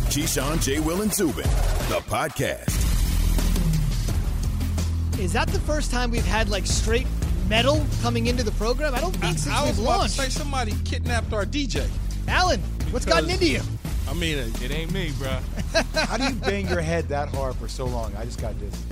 Keyshawn, J. Will, and Zubin, the podcast. Is that the first time we've had like straight metal coming into the program? I don't think since I was we've about launched. to say somebody kidnapped our DJ. Alan, what's gotten into you? I mean, it ain't me, bro. How do you bang your head that hard for so long? I just got dizzy.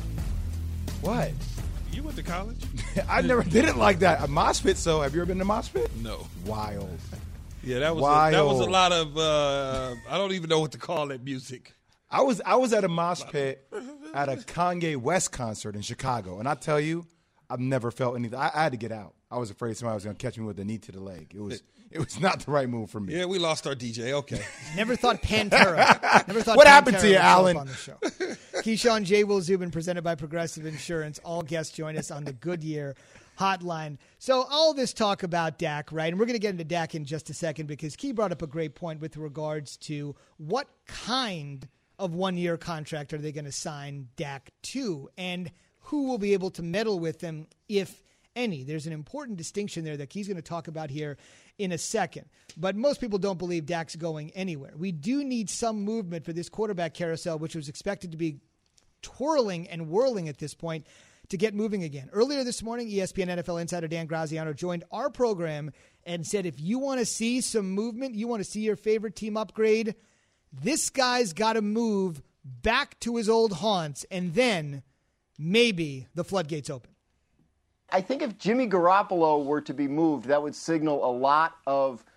What? You went to college? I never did it like that. A mosh pit, so have you ever been to a mosh pit? No. Wild. Yeah, that was Wild. a lot of I don't even know what to call that music. I was at a mosh pit at a Kanye West concert in Chicago, and I tell you, I've never felt anything. I had to get out. I was afraid somebody was going to catch me with a knee to the leg. It was not the right move for me. Yeah, we lost our DJ. Okay. Never thought Pantera. Never thought What Pantera happened to you, would show Alan? up on the show. Keyshawn, J. Will, Zubin, presented by Progressive Insurance. All guests join us on the Goodyear Hotline. So all this talk about Dak, right? And we're going to get into Dak in just a second because Key brought up a great point with regards to what kind of one-year contract are they going to sign Dak to, and who will be able to meddle with them, if any. There's an important distinction there that Key's going to talk about here in a second. But most people don't believe Dak's going anywhere. We do need some movement for this quarterback carousel, which was expected to be twirling and whirling at this point, to get moving again. Earlier this morning, ESPN NFL insider Dan Graziano joined our program and said, if you want to see some movement, you want to see your favorite team upgrade, this guy's got to move back to his old haunts, and then maybe the floodgates open. I think if Jimmy Garoppolo were to be moved, that would signal a lot of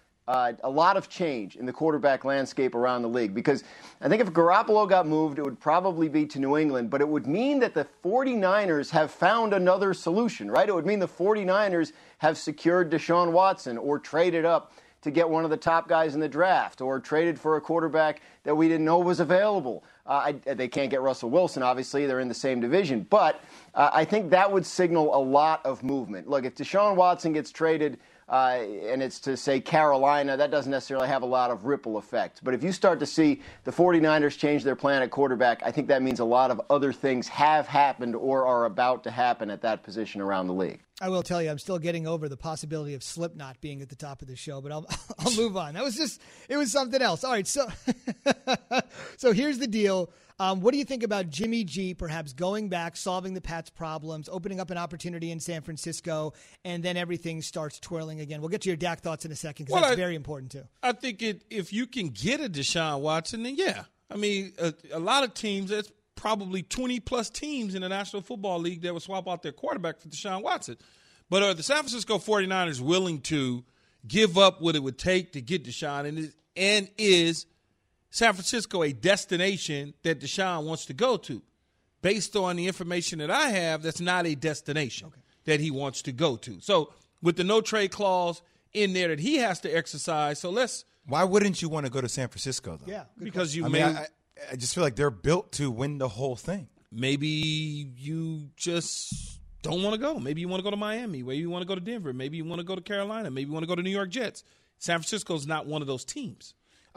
change in the quarterback landscape around the league. Because I think if Garoppolo got moved, it would probably be to New England, but it would mean that the 49ers have found another solution, right? It would mean the 49ers have secured Deshaun Watson or traded up to get one of the top guys in the draft, or traded for a quarterback that we didn't know was available. They can't get Russell Wilson, obviously. They're in the same division. But I think that would signal a lot of movement. Look, if Deshaun Watson gets traded and it's to, say, Carolina, that doesn't necessarily have a lot of ripple effect. But if you start to see the 49ers change their plan at quarterback, I think that means a lot of other things have happened or are about to happen at that position around the league. I will tell you, I'm still getting over the possibility of Slipknot being at the top of the show, but I'll move on. It was something else. All right, so here's the deal. What do you think about Jimmy G perhaps going back, solving the Pats' problems, opening up an opportunity in San Francisco, and then everything starts twirling again? We'll get to your Dak thoughts in a second because that's very important too. I think if you can get a Deshaun Watson, then yeah. I mean, a lot of teams, that's probably 20-plus teams in the National Football League that would swap out their quarterback for Deshaun Watson. But are the San Francisco 49ers willing to give up what it would take to get Deshaun? And is San Francisco a destination that Deshaun wants to go to? Based on the information that I have, that's not a destination that he wants to go to. So with the no-trade clause in there that he has to exercise, Why wouldn't you want to go to San Francisco, though? Yeah, because I just feel like they're built to win the whole thing. Maybe you just don't want to go. Maybe you want to go to Miami. Maybe you want to go to Denver. Maybe you want to go to Carolina. Maybe you want to go to New York Jets. San Francisco's not one of those teams.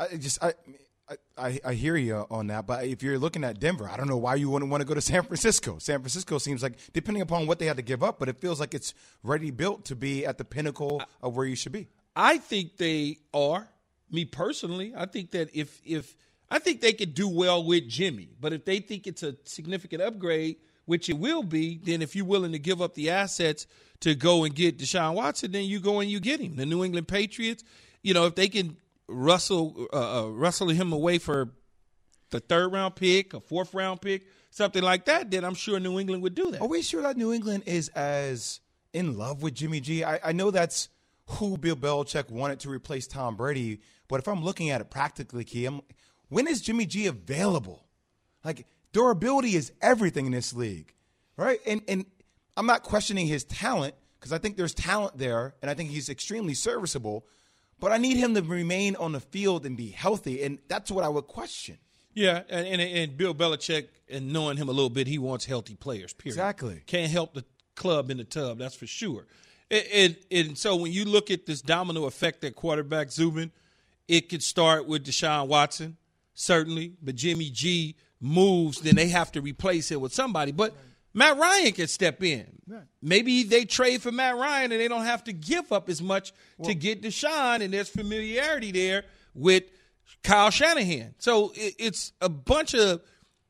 I hear you on that, but if you're looking at Denver, I don't know why you wouldn't want to go to San Francisco. San Francisco seems like, depending upon what they had to give up, but it feels like it's ready built to be at the pinnacle of where you should be. I think they are. Me personally, I think that I think they could do well with Jimmy, but if they think it's a significant upgrade, which it will be, then if you're willing to give up the assets to go and get Deshaun Watson, then you go and you get him. The New England Patriots, if they can wrestle him away for the third-round pick, a fourth-round pick, something like that, then I'm sure New England would do that. Are we sure that New England is as in love with Jimmy G? I know that's who Bill Belichick wanted to replace Tom Brady, but if I'm looking at it practically, Key, when is Jimmy G available? Like, durability is everything in this league, right? And I'm not questioning his talent because I think there's talent there, and I think he's extremely serviceable, but I need him to remain on the field and be healthy, and that's what I would question. Yeah, and Bill Belichick, and knowing him a little bit, he wants healthy players, period. Exactly. Can't help the club in the tub, that's for sure. And so when you look at this domino effect at quarterback, Zubin, it could start with Deshaun Watson, certainly, but Jimmy G moves, then they have to replace it with somebody. But Matt Ryan can step in. Right. Maybe they trade for Matt Ryan and they don't have to give up as much to get Deshaun, and there's familiarity there with Kyle Shanahan. So it's a bunch of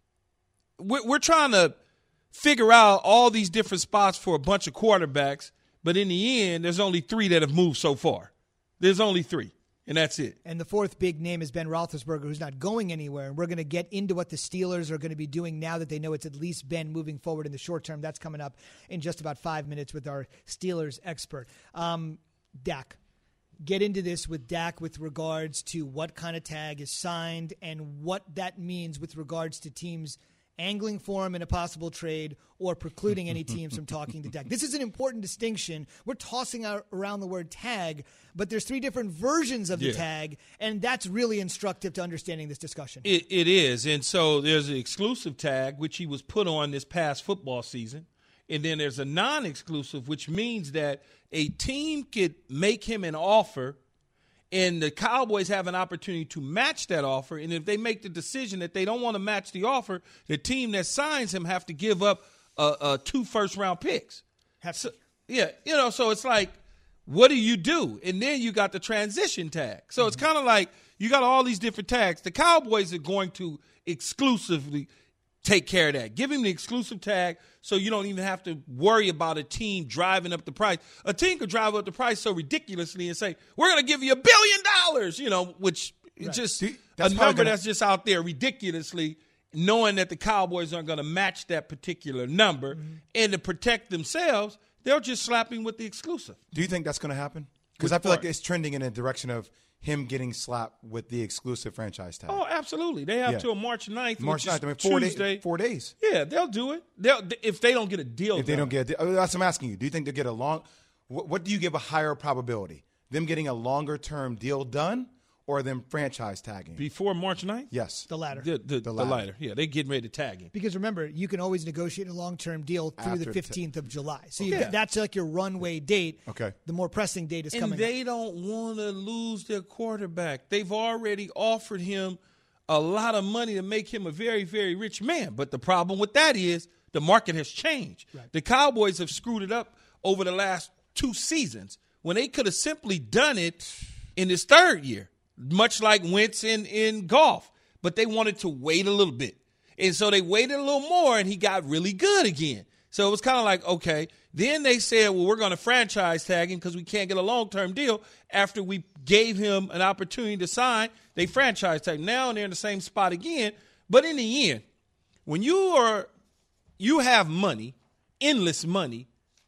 we're trying to figure out all these different spots for a bunch of quarterbacks, but in the end, there's only 3 that have moved so far. There's only 3, and that's it. And the fourth big name is Ben Roethlisberger, who's not going anywhere. And we're going to get into what the Steelers are going to be doing now that they know it's at least Ben moving forward in the short term. That's coming up in just about 5 minutes with our Steelers expert. Dak. Get into this with Dak with regards to what kind of tag is signed and what that means with regards to teams angling for him in a possible trade or precluding any teams from talking to Dak. This is an important distinction. We're tossing around the word tag, but there's 3 different versions of the tag, and that's really instructive to understanding this discussion. It is, and so there's an exclusive tag, which he was put on this past football season, and then there's a non-exclusive, which means that a team could make him an offer and the Cowboys have an opportunity to match that offer. And if they make the decision that they don't want to match the offer, the team that signs him have to give up 2 first-round picks. So it's like, what do you do? And then you got the transition tag. So it's kind of like you got all these different tags. The Cowboys are going to exclusively take care of that. Give him the exclusive tag so you don't even have to worry about a team driving up the price. A team could drive up the price so ridiculously and say, we're going to give you $1 billion, which is just a number that's just out there ridiculously, knowing that the Cowboys aren't going to match that particular number. And to protect themselves, they'll just slap him with the exclusive. Do you think that's going to happen? Because I feel like it's trending in a direction of him getting slapped with the exclusive franchise tag. Oh, absolutely. They have till March 9th, March 9th, I mean, Tuesday. 4 days. Yeah, they'll do it. If they don't get a deal If they don't get a deal. That's what I'm asking you. Do you think they'll get a long – what do you give a higher probability? Them getting a longer-term deal done or them franchise tagging? Before March 9th? Yes. The latter. The latter. Yeah, they're getting ready to tag him. Because remember, you can always negotiate a long-term deal through the 15th of July. So that's like your runway date. Okay. The more pressing date is coming up. And they don't want to lose their quarterback. They've already offered him a lot of money to make him a very, very rich man. But the problem with that is the market has changed. Right. The Cowboys have screwed it up over the last 2 seasons when they could have simply done it in his 3rd year. Much like Wentz in golf. But they wanted to wait a little bit. And so they waited a little more, and he got really good again. So it was kind of like, okay. Then they said, well, we're going to franchise tag him because we can't get a long-term deal. After we gave him an opportunity to sign, they franchise tag him. Now they're in the same spot again. But in the end, when you have money, endless money,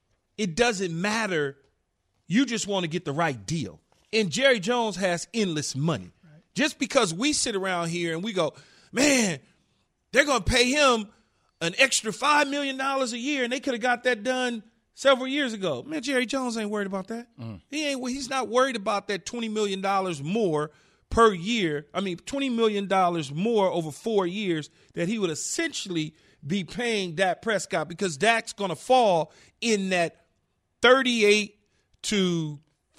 it doesn't matter. You just want to get the right deal. And Jerry Jones has endless money. Right. Just because we sit around here and we go, man, they're going to pay him an extra $5 million a year, and they could have got that done several years ago. Man, Jerry Jones ain't worried about that. He's not worried about that $20 million more per year. I mean, $20 million more over 4 years that he would essentially be paying Dak Prescott, because Dak's going to fall in that 38 to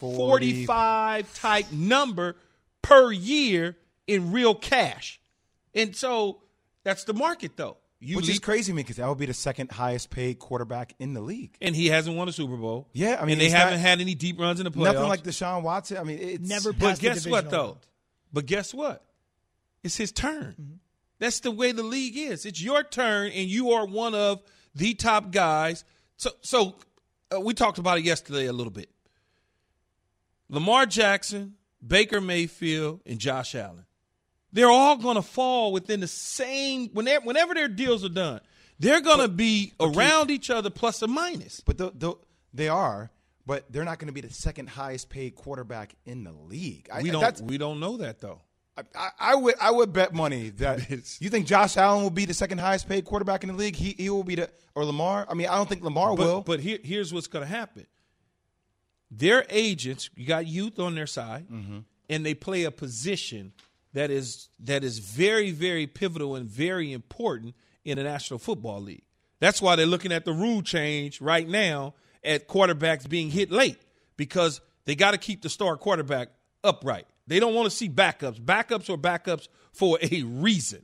45 type number per year in real cash. And so that's the market, though. Which is crazy to me, because that would be the 2nd highest paid quarterback in the league. And he hasn't won a Super Bowl. Yeah, I mean, and they haven't had any deep runs in the playoffs. Nothing like Deshaun Watson. I mean, it's never passed the divisional round. But guess what? It's his turn. Mm-hmm. That's the way the league is. It's your turn, and you are one of the top guys. So we talked about it yesterday a little bit. Lamar Jackson, Baker Mayfield, and Josh Allen. They're all going to fall within the same – whenever their deals are done, they're going to be around each other plus or minus. But they are, but they're not going to be the 2nd highest paid quarterback in the league. We don't know that, though. I would bet money that you think Josh Allen will be the 2nd highest paid quarterback in the league. He will be or Lamar. I mean, I don't think Lamar will. But here's what's going to happen. Their agents, you got youth on their side, and they play a position that is very, very pivotal and very important in the National Football League. That's why they're looking at the rule change right now at quarterbacks being hit late, because they got to keep the star quarterback upright. They don't want to see backups. Backups are backups for a reason,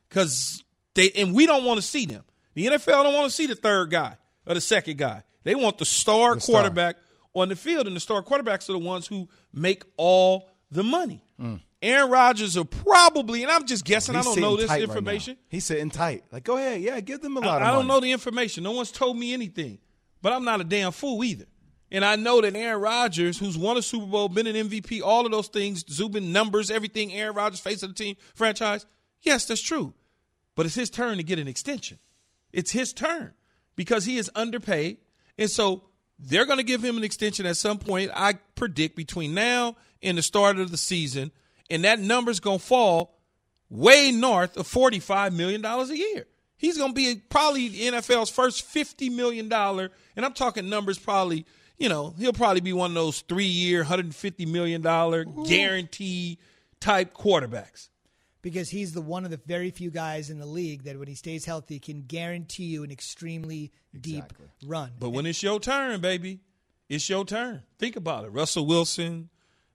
and we don't want to see them. The NFL don't want to see the 3rd guy or the 2nd guy. They want the star quarterback on the field, and the star quarterbacks are the ones who make all the money. Aaron Rodgers will probably, and I'm just guessing, I don't know this information. He's sitting tight. Like, go ahead. Yeah, give them a lot of money. I don't know the information. No one's told me anything. But I'm not a damn fool either. And I know that Aaron Rodgers, who's won a Super Bowl, been an MVP, all of those things, Zubin numbers, everything, Aaron Rodgers, face of the team, franchise, yes, that's true. But it's his turn to get an extension. It's his turn because he is underpaid. And so they're going to give him an extension at some point, I predict, between now and the start of the season. And that number's going to fall way north of $45 million a year. He's going to be probably the NFL's first $50 million, and I'm talking numbers probably, he'll probably be one of those 3-year, $150 million guarantee type quarterbacks. Because he's one of the very few guys in the league that when he stays healthy can guarantee you an extremely deep run. But when it's your turn, baby, it's your turn. Think about it. Russell Wilson,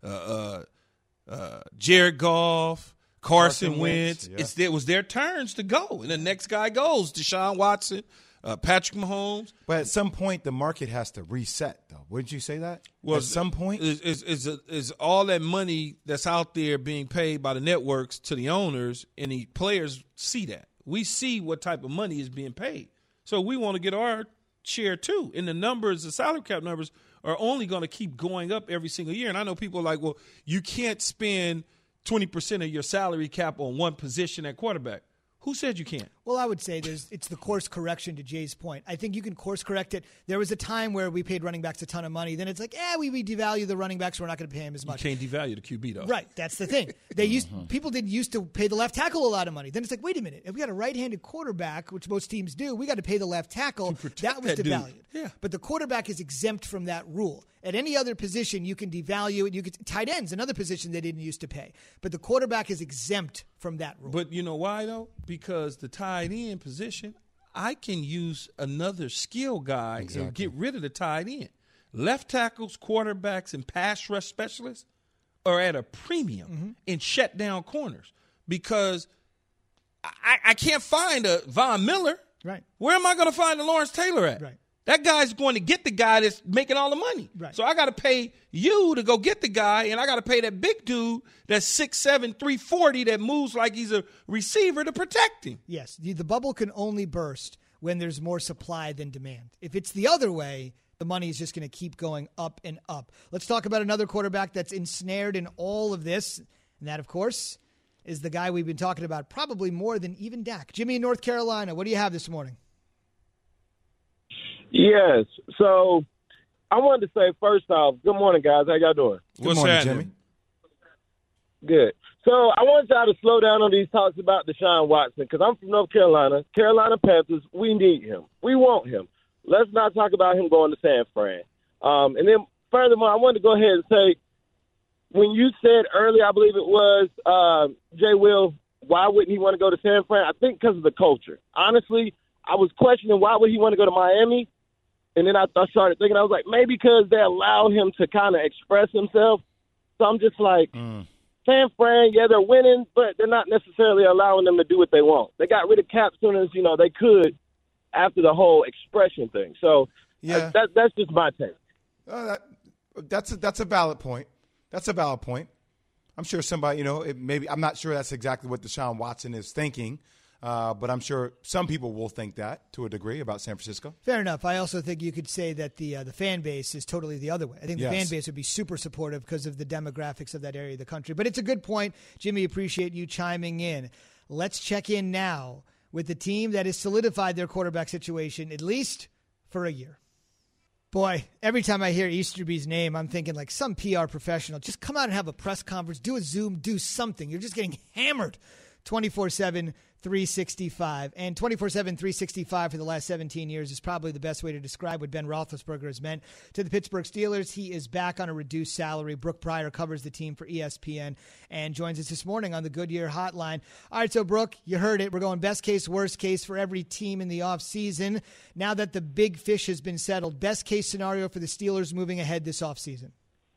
Jared Goff, Carson Wentz. Yeah. It was their turns to go. And the next guy goes, Deshaun Watson, Patrick Mahomes. But at some point, the market has to reset, though. Wouldn't you say that? Well, at some point? Is all that money that's out there being paid by the networks to the owners, and the players see that. We see what type of money is being paid. So we want to get our share, too. And the numbers, the salary cap numbers, are only going to keep going up every single year. And I know people are like, well, you can't spend 20% of your salary cap on one position at quarterback. Who said you can't? Well, I would say it's the course correction to Jay's point. I think you can course correct it. There was a time where we paid running backs a ton of money. Then it's like, we devalue the running backs. We're not going to pay him as much. You can't devalue the QB, though. Right. That's the thing. People didn't used to pay the left tackle a lot of money. Then it's like, wait a minute. If we got a right-handed quarterback, which most teams do, we got to pay the left tackle. That was devalued. Yeah. But the quarterback is exempt from that rule. At any other position, you can devalue it. Tight ends, another position they didn't used to pay. But the quarterback is exempt from that rule. But you know why, though? Because the tight end position, I can use another skill guy and get rid of the tight end. Left tackles, quarterbacks, and pass rush specialists are at a premium in shut down corners because I can't find a Von Miller. Right. Where am I going to find a Lawrence Taylor at? Right. That guy's going to get the guy that's making all the money. Right. So I got to pay you to go get the guy, and I got to pay that big dude that's 6'7", 340 that moves like he's a receiver to protect him. Yes, the bubble can only burst when there's more supply than demand. If it's the other way, the money is just going to keep going up and up. Let's talk about another quarterback that's ensnared in all of this, and that, of course, is the guy we've been talking about probably more than even Dak. Jimmy in North Carolina, what do you have this morning? Yes. So I wanted to say, first off, good morning, guys. How y'all doing? Good morning, Jimmy. Good. So I want y'all to slow down on these talks about Deshaun Watson because I'm from North Carolina. Carolina Panthers, we need him. We want him. Let's not talk about him going to San Fran. And then furthermore, I wanted to go ahead and say, when you said earlier, I believe it was, Jay Will, why wouldn't he want to go to San Fran? I think because of the culture. Honestly, I was questioning why would he want to go to Miami. And then I started thinking, I was like, maybe because they allowed him to kind of express himself. So I'm just like, San Fran, yeah, they're winning, but they're not necessarily allowing them to do what they want. They got rid of Cap soon as, they could after the whole expression thing. So yeah, that's just my take. That's a valid point. That's a valid point. I'm sure somebody, maybe I'm not sure that's exactly what Deshaun Watson is thinking. But I'm sure some people will think that to a degree about San Francisco. Fair enough. I also think you could say that the fan base is totally the other way. I think the fan base would be super supportive because of the demographics of that area of the country. But it's a good point. Jimmy, appreciate you chiming in. Let's check in now with the team that has solidified their quarterback situation, at least for a year. Boy, every time I hear Easterby's name, I'm thinking like some PR professional. Just come out and have a press conference, do a Zoom, do something. You're just getting hammered 24/7. 365. And 24/7, 365 for the last 17 years is probably the best way to describe what Ben Roethlisberger has meant to the Pittsburgh Steelers. He is back on a reduced salary. Brooke Pryor covers the team for ESPN and joins us this morning on the Goodyear Hotline. All right, so Brooke, you heard it. We're going best case, worst case for every team in the offseason. Now that the big fish has been settled, best case scenario for the Steelers moving ahead this offseason.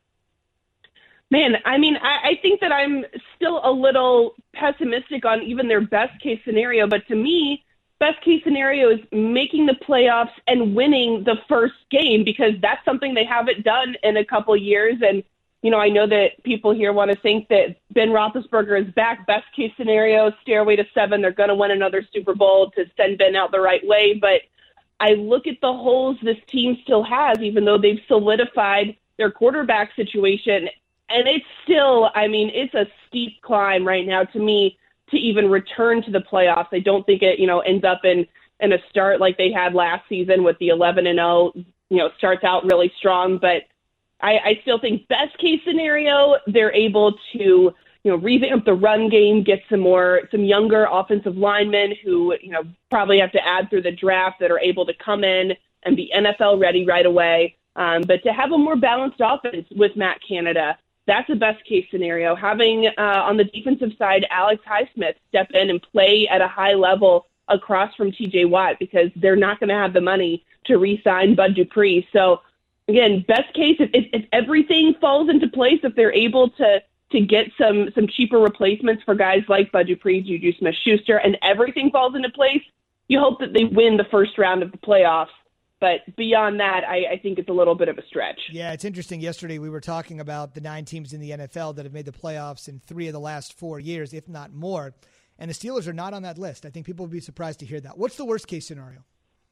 Man, I think that I'm still a little pessimistic on even their best case scenario. But to me, best case scenario is making the playoffs and winning the first game because that's something they haven't done in a couple years. And I know that people here want to think that Ben Roethlisberger is back. Best case scenario, stairway to 7. They're going to win another Super Bowl to send Ben out the right way. But I look at the holes this team still has, even though they've solidified their quarterback situation. And it's still, it's a steep climb right now to me to even return to the playoffs. I don't think it, ends up in a start like they had last season with the 11-0, starts out really strong. But I still think best case scenario, they're able to, revamp the run game, get some younger offensive linemen who, probably have to add through the draft that are able to come in and be NFL ready right away. But to have a more balanced offense with Matt Canada, that's a best case scenario. Having on the defensive side, Alex Highsmith step in and play at a high level across from TJ Watt, because they're not going to have the money to re-sign Bud Dupree. So again, best case, if everything falls into place, if they're able to get some cheaper replacements for guys like Bud Dupree, Juju Smith-Schuster, and everything falls into place, you hope that they win the first round of the playoffs. But beyond that, I think it's a little bit of a stretch. Yeah, it's interesting. Yesterday we were talking about the 9 teams in the NFL that have made the playoffs in 3 of the last 4 years, if not more. And the Steelers are not on that list. I think people would be surprised to hear that. What's the worst case scenario?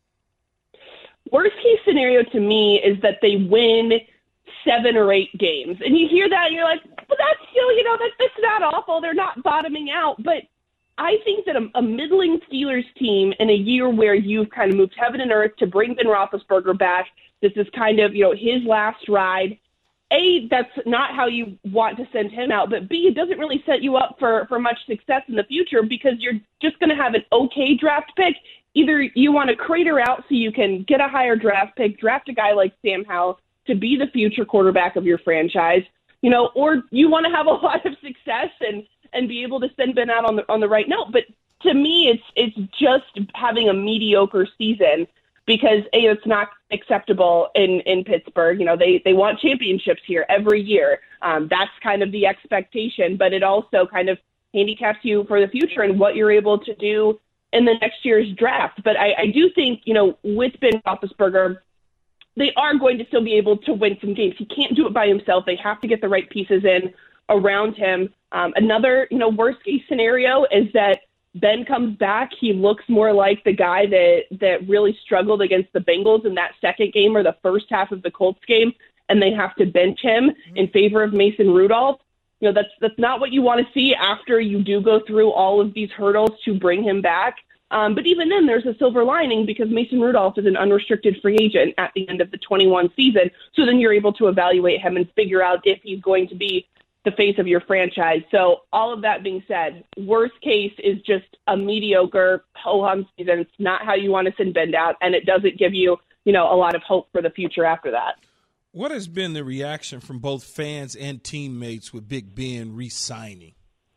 Worst case scenario to me is that they win 7 or 8 games. And you hear that and you're like, but that's still, that's not awful. They're not bottoming out. But I think that a middling Steelers team in a year where you've kind of moved heaven and earth to bring Ben Roethlisberger back, this is kind of, his last ride. A, that's not how you want to send him out. But B, it doesn't really set you up for much success in the future, because you're just going to have an okay draft pick. Either you want to crater out so you can get a higher draft pick, draft a guy like Sam Howell to be the future quarterback of your franchise, or you want to have a lot of success and be able to send Ben out on the right note. But to me, it's just having a mediocre season, because A, it's not acceptable in Pittsburgh. They want championships here every year. That's kind of the expectation, but it also kind of handicaps you for the future and what you're able to do in the next year's draft. But I do think, with Ben Roethlisberger, they are going to still be able to win some games. He can't do it by himself. They have to get the right pieces in around him. Another, worst case scenario is that Ben comes back. He looks more like the guy that really struggled against the Bengals in that second game or the first half of the Colts game, and they have to bench him in favor of Mason Rudolph. That's not what you want to see after you do go through all of these hurdles to bring him back. But even then, there's a silver lining, because Mason Rudolph is an unrestricted free agent at the end of the 21 season. So then you're able to evaluate him and figure out if he's going to be the face of your franchise. So all of that being said, worst case is just a mediocre ho-hum season. It's not how you want to send Ben out, and it doesn't give you, a lot of hope for the future after that. What has been the reaction from both fans and teammates with Big Ben re-signing?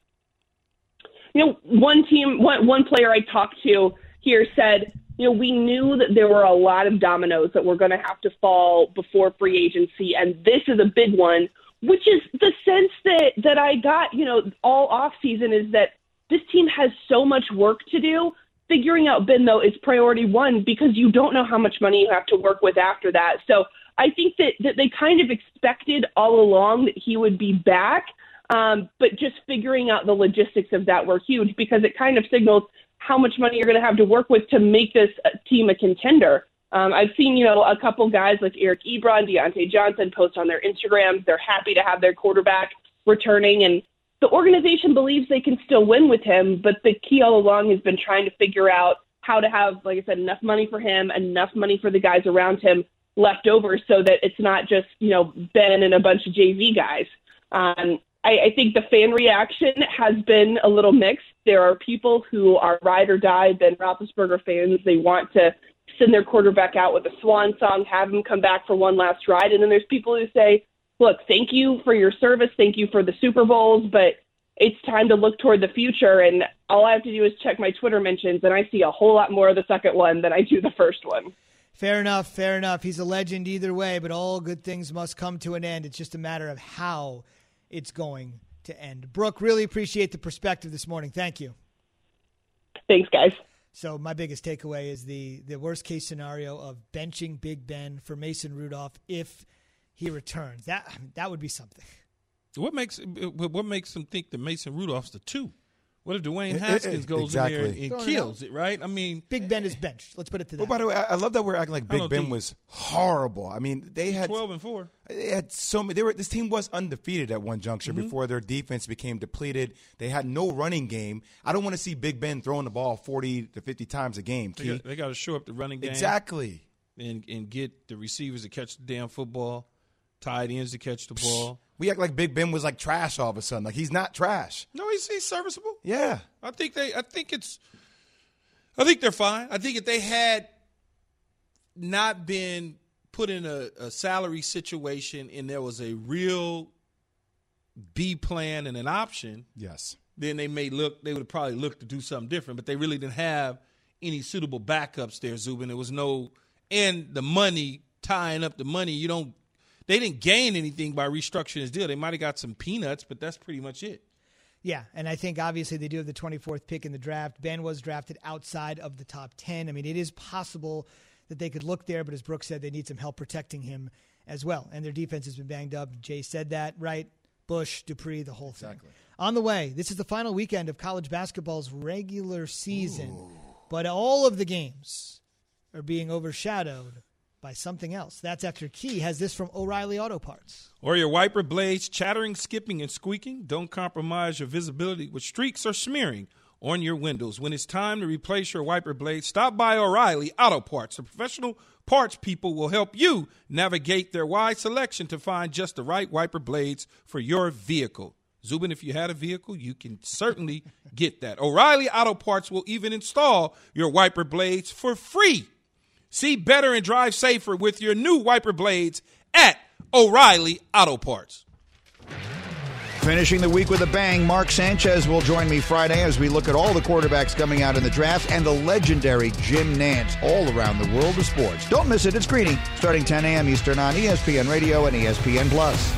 One player I talked to here said, we knew that there were a lot of dominoes that were going to have to fall before free agency, and this is a big one, which is the sense that I got, all off season, is that this team has so much work to do. Figuring out Ben, though, is priority one, because you don't know how much money you have to work with after that. So I think that they kind of expected all along that he would be back. But just figuring out the logistics of that were huge, because it kind of signals how much money you're going to have to work with to make this team a contender. I've seen, a couple guys like Eric Ebron, Deontay Johnson post on their Instagrams. They're happy to have their quarterback returning, and the organization believes they can still win with him. But the key all along has been trying to figure out how to have, like I said, enough money for him, enough money for the guys around him left over, so that it's not just, Ben and a bunch of JV guys. I think the fan reaction has been a little mixed. There are people who are ride or die Ben Roethlisberger fans. They want to send their quarterback out with a swan song, have him come back for one last ride. And then there's people who say, look, thank you for your service. Thank you for the Super Bowls, but it's time to look toward the future. And all I have to do is check my Twitter mentions, and I see a whole lot more of the second one than I do the first one. Fair enough, fair enough. He's a legend either way, but all good things must come to an end. It's just a matter of how it's going to end. Brooke, really appreciate the perspective this morning. Thank you. Thanks, guys. So my biggest takeaway is the worst-case scenario of benching Big Ben for Mason Rudolph if he returns. That would be something. What makes them think that Mason Rudolph's the 2? What if Dwayne Haskins goes in there and kills it, right? I mean, Big Ben is benched. Let's put it to that. Well, by the way, I love that we're acting like Big Ben was horrible. I mean, they had 12-4. They had so many. This team was undefeated at one juncture before their defense became depleted. They had no running game. I don't want to see Big Ben throwing the ball 40 to 50 times a game. They got to show up the running game exactly, and get the receivers to catch the damn football, tight ends to catch the ball. We act like Big Ben was like trash all of a sudden. Like he's not trash. No, he's serviceable. Yeah, I think they're fine. I think if they had not been put in a salary situation and there was a real B plan and an option, yes, then they would probably look to do something different. But they really didn't have any suitable backups there, Zubin. There was and the money, tying up the money, they didn't gain anything by restructuring his deal. They might have got some peanuts, but that's pretty much it. Yeah, and I think obviously they do have the 24th pick in the draft. Ben was drafted outside of the top 10. I mean, it is possible that they could look there, but as Brooks said, they need some help protecting him as well. And their defense has been banged up. Jay said that, right? Bush, Dupree, the whole thing. Exactly. On the way, this is the final weekend of college basketball's regular season. Ooh. But all of the games are being overshadowed by something else. That's after Key has this from O'Reilly Auto Parts. Or your wiper blades chattering, skipping, and squeaking? Don't compromise your visibility with streaks or smearing on your windows. When it's time to replace your wiper blades, stop by O'Reilly Auto Parts. The professional parts people will help you navigate their wide selection to find just the right wiper blades for your vehicle. Zubin, if you had a vehicle, you can certainly get that. O'Reilly Auto Parts will even install your wiper blades for free. See better and drive safer with your new wiper blades at O'Reilly Auto Parts. Finishing the week with a bang, Mark Sanchez will join me Friday as we look at all the quarterbacks coming out in the draft and the legendary Jim Nantz all around the world of sports. Don't miss it. It's Greeny, starting 10 a.m. Eastern on ESPN Radio and ESPN+.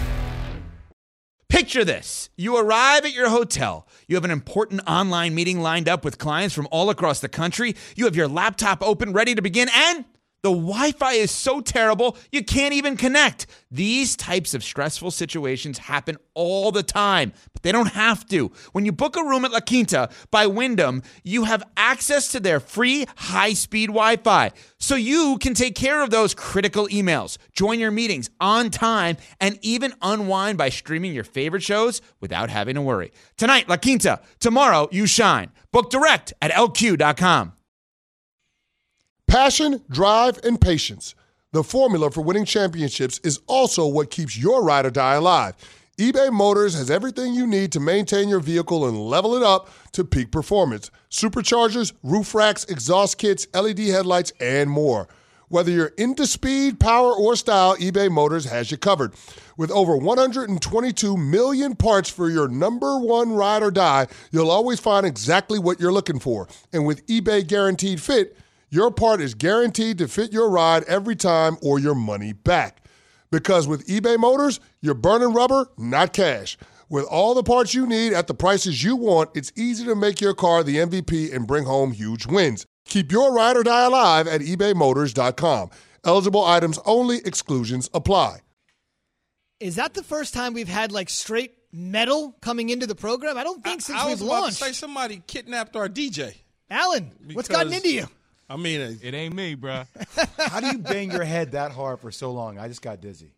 Picture this. You arrive at your hotel. You have an important online meeting lined up with clients from all across the country. You have your laptop open, ready to begin, and the Wi-Fi is so terrible, you can't even connect. These types of stressful situations happen all the time, but they don't have to. When you book a room at La Quinta by Wyndham, you have access to their free high-speed Wi-Fi, so you can take care of those critical emails, join your meetings on time, and even unwind by streaming your favorite shows without having to worry. Tonight, La Quinta. Tomorrow, you shine. Book direct at LQ.com. Passion, drive, and patience. The formula for winning championships is also what keeps your ride or die alive. eBay Motors has everything you need to maintain your vehicle and level it up to peak performance. Superchargers, roof racks, exhaust kits, LED headlights, and more. Whether you're into speed, power, or style, eBay Motors has you covered. With over 122 million parts for your number one ride or die, you'll always find exactly what you're looking for. And with eBay Guaranteed Fit, your part is guaranteed to fit your ride every time or your money back. Because with eBay Motors, you're burning rubber, not cash. With all the parts you need at the prices you want, it's easy to make your car the MVP and bring home huge wins. Keep your ride or die alive at ebaymotors.com. Eligible items only. Exclusions apply. Is that the first time we've had like straight metal coming into the program? I don't think since we've launched. I was about to say somebody kidnapped our DJ. Alan, what's gotten into you? I mean, it ain't me, bro. How do you bang your head that hard for so long? I just got dizzy.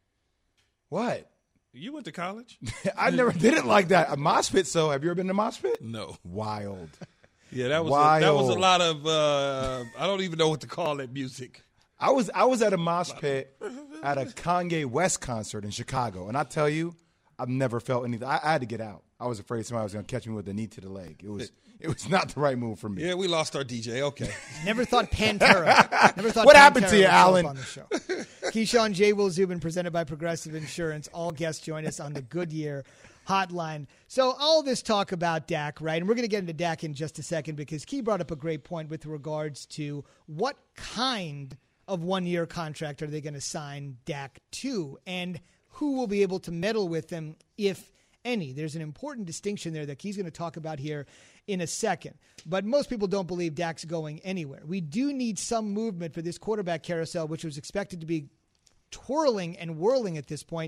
What? You went to college? I never did it like that. A mosh pit, so have you ever been to mosh pit? No. Wild. Yeah, that was a lot of I don't even know what to call that music. I was at a mosh pit at a Kanye West concert in Chicago, and I tell you, I've never felt anything. I had to get out. I was afraid somebody was going to catch me with a knee to the leg. It was not the right move for me. Yeah, we lost our DJ. Okay. Never thought Pantera. What happened to you, Alan? On the show. Keyshawn, J. Will Zubin, presented by Progressive Insurance. All guests join us on the Goodyear Hotline. So all this talk about Dak, right? And we're going to get into Dak in just a second because Key brought up a great point with regards to what kind of one-year contract are they going to sign Dak to, and who will be able to meddle with him, if any. There's an important distinction there that Key's going to talk about here in a second. But most people don't believe Dak's going anywhere. We do need some movement for this quarterback carousel, which was expected to be twirling and whirling at this point,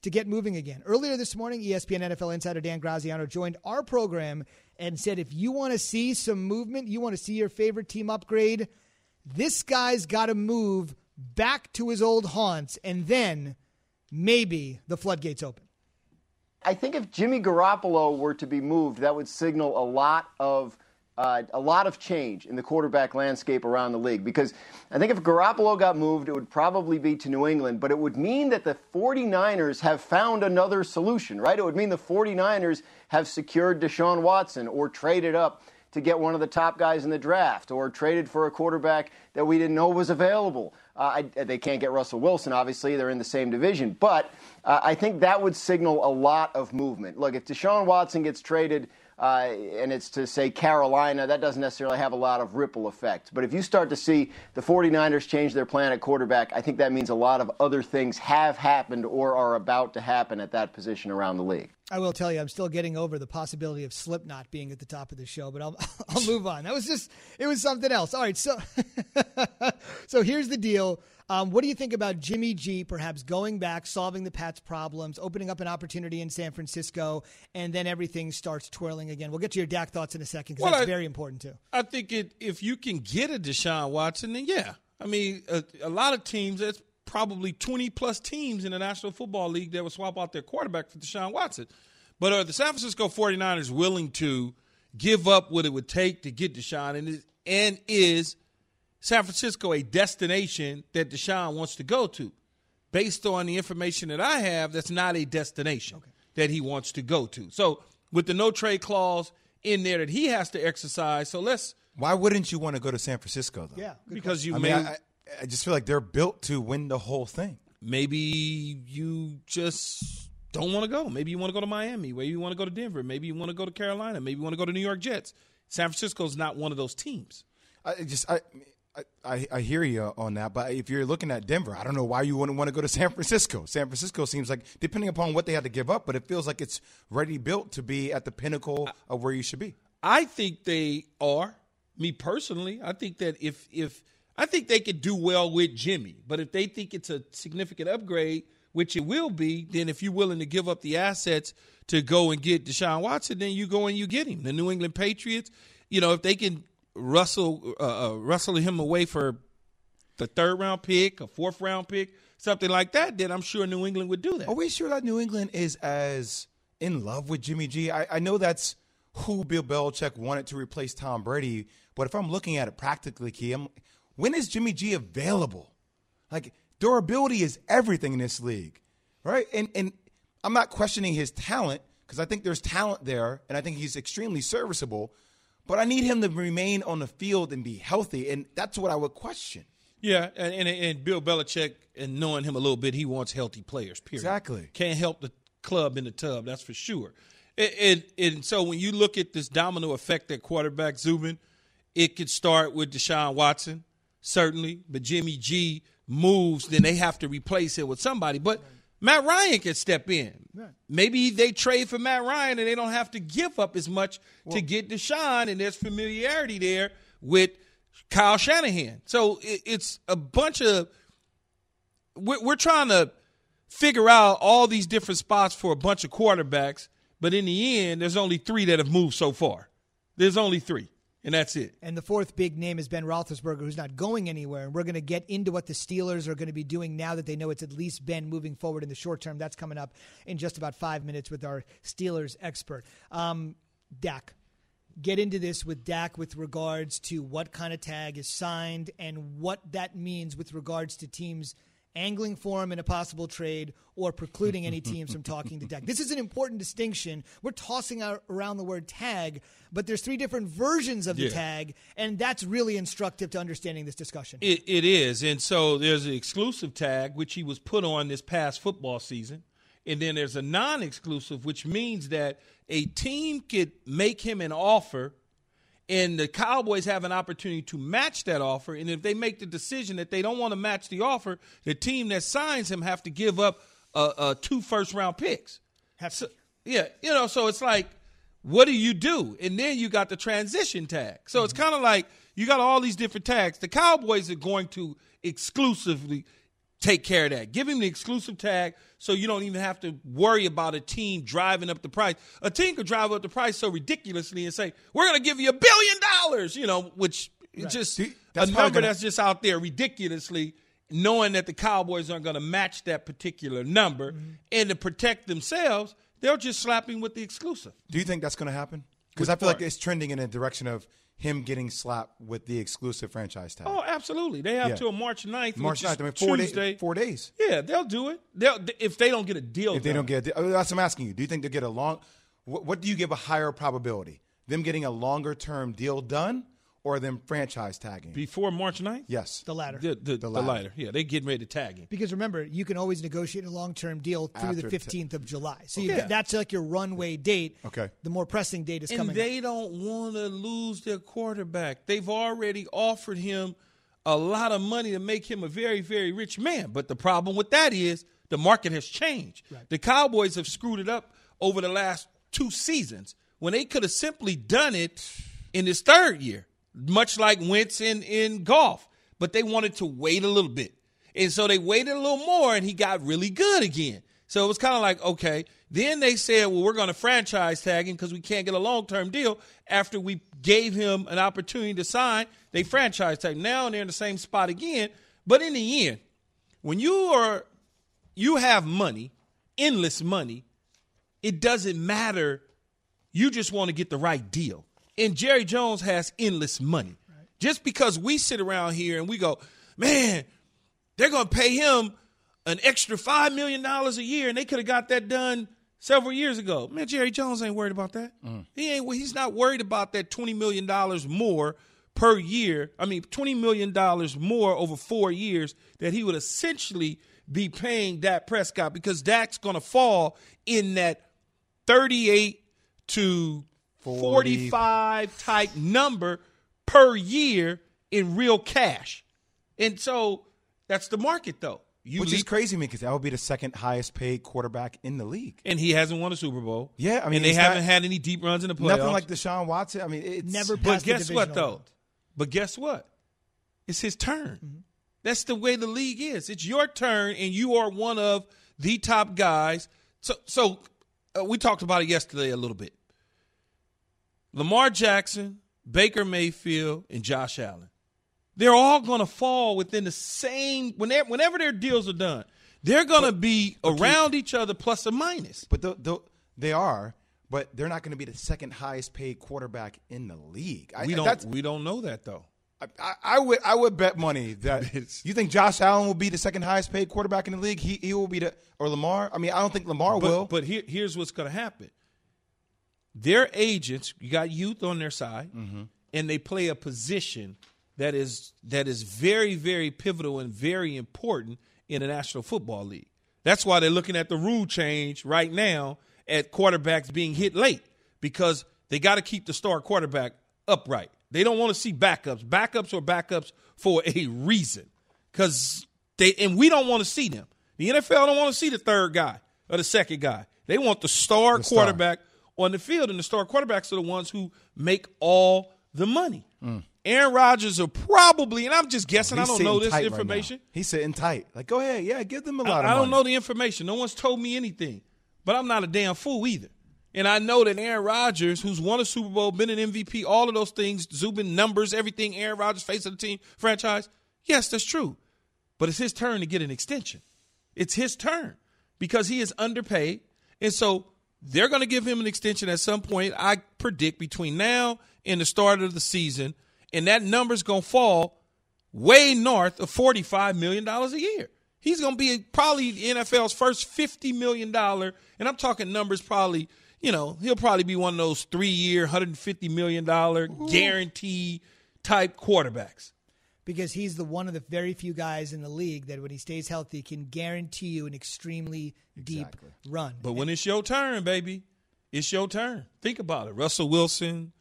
to get moving again. Earlier this morning, ESPN NFL insider Dan Graziano joined our program and said if you want to see some movement, you want to see your favorite team upgrade, this guy's got to move back to his old haunts, and then maybe the floodgates open. I think if Jimmy Garoppolo were to be moved, that would signal a lot of change in the quarterback landscape around the league. Because I think if Garoppolo got moved, it would probably be to New England, but it would mean that the 49ers have found another solution, right? It would mean the 49ers have secured Deshaun Watson or traded up to get one of the top guys in the draft or traded for a quarterback that we didn't know was available. They can't get Russell Wilson, obviously. They're in the same division. But I think that would signal a lot of movement. Look, if Deshaun Watson gets traded and it's to, say, Carolina, that doesn't necessarily have a lot of ripple effect. But if you start to see the 49ers change their plan at quarterback, I think that means a lot of other things have happened or are about to happen at that position around the league. I will tell you, I'm still getting over the possibility of Slipknot being at the top of the show, but I'll move on. It was something else. All right, so here's the deal. What do you think about Jimmy G perhaps going back, solving the Pats' problems, opening up an opportunity in San Francisco, and then everything starts twirling again? We'll get to your Dak thoughts in a second because that's very important too. I think if you can get a Deshaun Watson, then yeah. I mean, a lot of teams, that's probably 20-plus teams in the National Football League that would swap out their quarterback for Deshaun Watson. But are the San Francisco 49ers willing to give up what it would take to get Deshaun? And is San Francisco a destination that Deshaun wants to go to? Based on the information that I have, that's not a destination that he wants to go to. So with the no-trade clause in there that he has to exercise, Why wouldn't you want to go to San Francisco, though? Yeah, because you I just feel like they're built to win the whole thing. Maybe you just don't want to go. Maybe you want to go to Miami. Maybe you want to go to Denver. Maybe you want to go to Carolina. Maybe you want to go to New York Jets. San Francisco's not one of those teams. I hear you on that, but if you're looking at Denver, I don't know why you wouldn't want to go to San Francisco. San Francisco seems like, depending upon what they had to give up, but it feels like it's ready built to be at the pinnacle of where you should be. I think they are. Me personally, I think that I think they could do well with Jimmy, but if they think it's a significant upgrade, which it will be, then if you're willing to give up the assets to go and get Deshaun Watson, then you go and you get him. The New England Patriots, if they can wrestle him away for the third-round pick, a fourth-round pick, something like that, then I'm sure New England would do that. Are we sure that New England is as in love with Jimmy G? I know that's who Bill Belichick wanted to replace Tom Brady, but if I'm looking at it practically, Key, when is Jimmy G available? Like, durability is everything in this league, right? And I'm not questioning his talent because I think there's talent there, and I think he's extremely serviceable, but I need him to remain on the field and be healthy, and that's what I would question. Yeah, and Bill Belichick, and knowing him a little bit, he wants healthy players, period. Exactly. Can't help the club in the tub, that's for sure. And so when you look at this domino effect at quarterback, Zubin, it could start with Deshaun Watson, certainly, but Jimmy G moves, then they have to replace it with somebody. But Matt Ryan can step in. Right. Maybe they trade for Matt Ryan and they don't have to give up as much to get Deshaun, and there's familiarity there with Kyle Shanahan. So it's a bunch of – we're trying to figure out all these different spots for a bunch of quarterbacks, but in the end, there's only 3 that have moved so far. There's only 3. And that's it. And the fourth big name is Ben Roethlisberger, who's not going anywhere. And we're going to get into what the Steelers are going to be doing now that they know it's at least Ben moving forward in the short term. That's coming up in just about 5 minutes with our Steelers expert. Dak. Get into this with Dak with regards to what kind of tag is signed and what that means with regards to teams angling for him in a possible trade or precluding any teams from talking to Dak. This is an important distinction. We're tossing around the word tag, but there's 3 different versions of the tag, and that's really instructive to understanding this discussion. It is, and so there's an exclusive tag, which he was put on this past football season, and then there's a non-exclusive, which means that a team could make him an offer and the Cowboys have an opportunity to match that offer. And if they make the decision that they don't want to match the offer, the team that signs him have to give up 2 first-round picks. So it's like, what do you do? And then you got the transition tag. So it's kind of like you got all these different tags. The Cowboys are going to exclusively take care of that. Give him the exclusive tag so you don't even have to worry about a team driving up the price. A team could drive up the price so ridiculously and say, we're going to give you $1 billion, which just a number that's just out there ridiculously, knowing that the Cowboys aren't going to match that particular number. And to protect themselves, they'll just slap him with the exclusive. Do you think that's going to happen? Because I feel like it's trending in a direction of him getting slapped with the exclusive franchise tag. Oh, absolutely. They have till March 9th, March 9th. I mean, Tuesday. 4 days. Yeah, they'll do it. If they don't get a deal. If they don't get a deal. That's what I'm asking you. Do you think they'll get a long – what do you give a higher probability? Them getting a longer-term deal done or them franchise tagging? Before March 9th? Yes. The latter. The latter. Yeah, they getting ready to tag him. Because remember, you can always negotiate a long-term deal through the 15th of July. So that's like your runway date. Okay. The more pressing date is coming And they don't want to lose their quarterback. They've already offered him a lot of money to make him a very, very rich man. But the problem with that is the market has changed. Right. The Cowboys have screwed it up over the last 2 seasons when they could have simply done it in his third year. Much like Wentz in golf. But they wanted to wait a little bit. And so they waited a little more, and he got really good again. So it was kind of like, okay. Then they said, well, we're going to franchise tag him because we can't get a long-term deal. After we gave him an opportunity to sign, they franchise tag him. Now they're in the same spot again. But in the end, when you have money, endless money, it doesn't matter. You just want to get the right deal. And Jerry Jones has endless money. Right. Just because we sit around here and we go, man, they're going to pay him an extra $5 million a year, and they could have got that done several years ago. Man, Jerry Jones ain't worried about that. He's not worried about that $20 million more per year. I mean, $20 million more over 4 years that he would essentially be paying Dak Prescott, because Dak's going to fall in that 38 to 45 type number per year in real cash. And so that's the market, though. Which is crazy to me because that would be the second highest paid quarterback in the league. And he hasn't won a Super Bowl. Yeah, I mean, and they haven't had any deep runs in the playoffs. Nothing like Deshaun Watson. I mean, it's never passed. But guess what, though? Round. But guess what? It's his turn. Mm-hmm. That's the way the league is. It's your turn, and you are one of the top guys. So we talked about it yesterday a little bit. Lamar Jackson, Baker Mayfield, and Josh Allen. They're all going to fall within the same – whenever their deals are done, they're going to be around each other plus or minus. But they are, but they're not going to be the second highest paid quarterback in the league. We don't know that, though. I would bet money that you think Josh Allen will be the second highest paid quarterback in the league. He will be or Lamar. I mean, I don't think Lamar will. But here's what's going to happen. Their agents, you got youth on their side, and they play a position that is very, very pivotal and very important in the National Football League. That's why they're looking at the rule change right now at quarterbacks being hit late, because they got to keep the star quarterback upright. They don't want to see backups. Backups are backups for a reason, and we don't want to see them. The NFL don't want to see the third guy or the second guy. They want the star quarterback on the field, and the star quarterbacks are the ones who make all the money. Aaron Rodgers are probably, and I'm just guessing, I don't know this information. Right, he's sitting tight. Like, go ahead. Yeah, give them a lot of money. I don't know the information. No one's told me anything. But I'm not a damn fool either. And I know that Aaron Rodgers, who's won a Super Bowl, been an MVP, all of those things, Zubin numbers, everything, Aaron Rodgers, face of the team, franchise, yes, that's true. But it's his turn to get an extension. It's his turn because he is underpaid. And so they're going to give him an extension at some point, I predict, between now and the start of the season. And that number's going to fall way north of $45 million a year. He's going to be probably the NFL's first $50 million, and I'm talking numbers probably, he'll probably be one of those 3-year, $150 million guarantee type quarterbacks. Because he's one of the very few guys in the league that when he stays healthy can guarantee you an extremely deep run. But when it's your turn, baby, it's your turn. Think about it. Russell Wilson,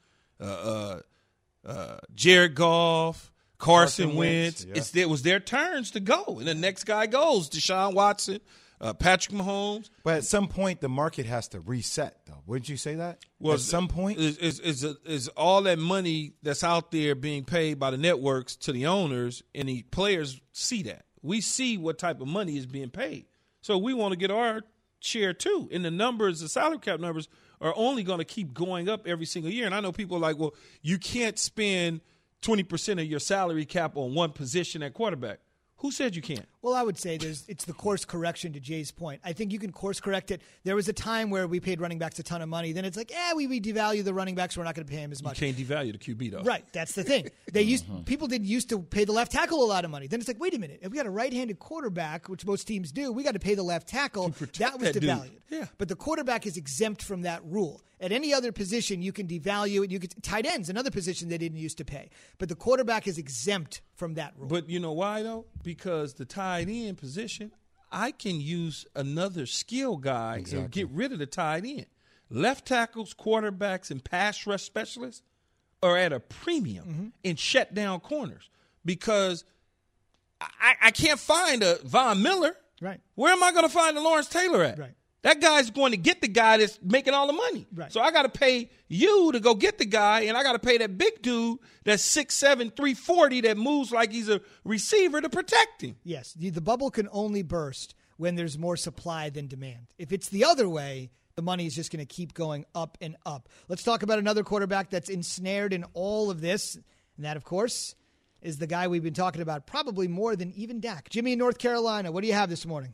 Jared Goff, Carson Wentz. Yeah. It was their turns to go, and the next guy goes. Deshaun Watson, Patrick Mahomes. But at some point, the market has to reset, though. Wouldn't you say that? Well, at some point, is all that money that's out there being paid by the networks to the owners, and the players see that. We see what type of money is being paid. So we want to get our share too. And the numbers, the salary cap numbers, are only going to keep going up every single year. And I know people are like, well, you can't spend 20% of your salary cap on one position at quarterback. Who said you can't? Well, I would say it's the course correction to Jay's point. I think you can course correct it. There was a time where we paid running backs a ton of money. Then it's like, we devalue the running backs. We're not going to pay him as much. You can't devalue the QB, though. Right. That's the thing. People didn't used to pay the left tackle a lot of money. Then it's like, wait a minute. If we got a right-handed quarterback, which most teams do, we got to pay the left tackle. That was devalued. Yeah. But the quarterback is exempt from that rule. At any other position, you can devalue it. Tight ends, another position they didn't used to pay. But the quarterback is exempt from that rule. But you know why, though? Because the tight end position, I can use another skill guy and get rid of the tight end. Left tackles, quarterbacks, and pass rush specialists are at a premium in shut down corners because I can't find a Von Miller. Right. Where am I going to find a Lawrence Taylor at? Right. That guy's going to get the guy that's making all the money. Right. So I got to pay you to go get the guy, and I got to pay that big dude that's 6'7", 340 that moves like he's a receiver to protect him. Yes. The bubble can only burst when there's more supply than demand. If it's the other way, the money is just going to keep going up and up. Let's talk about another quarterback that's ensnared in all of this, and that, of course, is the guy we've been talking about probably more than even Dak. Jimmy in North Carolina, what do you have this morning?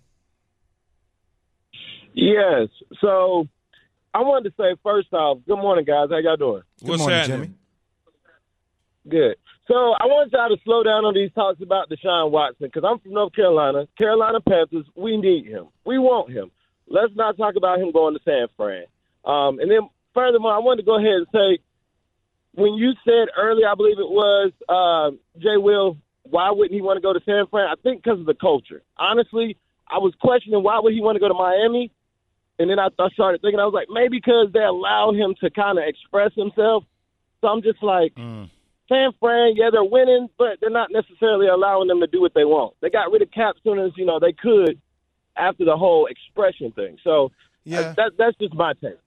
Yes. So I wanted to say, first off, good morning, guys. How y'all doing? What's morning, happening? Jimmy. Good. So I want y'all to slow down on these talks about Deshaun Watson because I'm from North Carolina. Carolina Panthers, we need him. We want him. Let's not talk about him going to San Fran. And then furthermore, I wanted to go ahead and say, when you said earlier, I believe it was, Jay Will, why wouldn't he want to go to San Fran? I think because of the culture. Honestly, I was questioning why would he want to go to Miami. And then I started thinking, I was like, maybe because they allow him to kind of express himself. So I'm just like, San Fran, yeah, they're winning, but they're not necessarily allowing them to do what they want. They got rid of Cap as soon as, they could after the whole expression thing. So Yeah. That's just my take.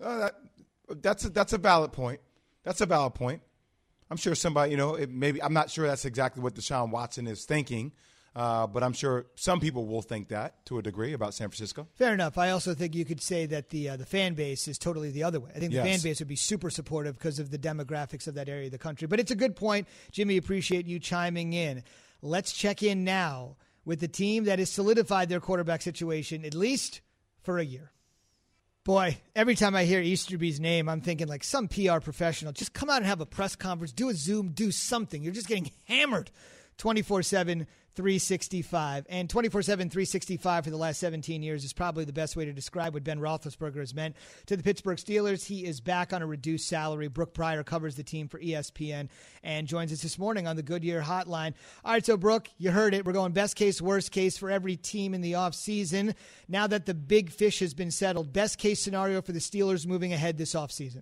That's a valid point. That's a valid point. I'm sure somebody, maybe I'm not sure that's exactly what Deshaun Watson is thinking, but I'm sure some people will think that to a degree about San Francisco. Fair enough. I also think you could say that the fan base is totally the other way. I think the fan base would be super supportive because of the demographics of that area of the country. But it's a good point. Jimmy, appreciate you chiming in. Let's check in now with the team that has solidified their quarterback situation, at least for a year. Boy, every time I hear Easterby's name, I'm thinking like some PR professional. Just come out and have a press conference, do a Zoom, do something. You're just getting hammered 24/7, 365. And 24/7, 365 for the last 17 years is probably the best way to describe what Ben Roethlisberger has meant to the Pittsburgh Steelers. He is back on a reduced salary. Brooke Pryor covers the team for ESPN and joins us this morning on the Goodyear Hotline. All right, so Brooke, you heard it. We're going best case, worst case for every team in the offseason. Now that the big fish has been settled, best case scenario for the Steelers moving ahead this offseason.